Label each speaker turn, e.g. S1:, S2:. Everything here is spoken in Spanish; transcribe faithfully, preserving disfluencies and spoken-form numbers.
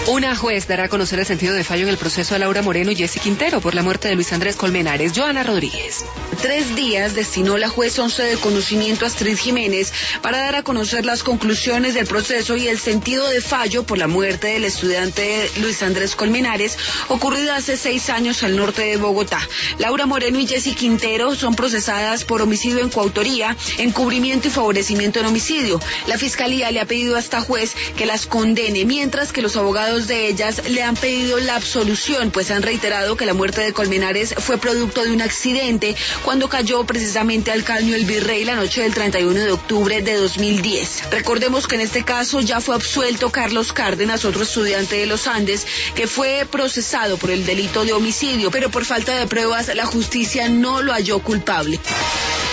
S1: Una juez dará a conocer el sentido de fallo en el proceso a Laura Moreno y Jessy Quintero por la muerte de Luis Andrés Colmenares. Joana Rodríguez.
S2: Tres días destinó la juez once de conocimiento Astrid Jiménez para dar a conocer las conclusiones del proceso y el sentido de fallo por la muerte del estudiante Luis Andrés Colmenares, ocurrida hace seis años al norte de Bogotá. Laura Moreno y Jessy Quintero son procesadas por homicidio en coautoría, encubrimiento y favorecimiento en homicidio. La fiscalía le ha pedido a esta juez que las condene, mientras que los abogados de ellas le han pedido la absolución, pues han reiterado que la muerte de Colmenares fue producto de un accidente cuando cayó precisamente al Caño El Virrey la noche del treinta y uno de octubre de dos mil diez. Recordemos que en este caso ya fue absuelto Carlos Cárdenas, otro estudiante de los Andes, que fue procesado por el delito de homicidio, pero por falta de pruebas la justicia no lo halló culpable.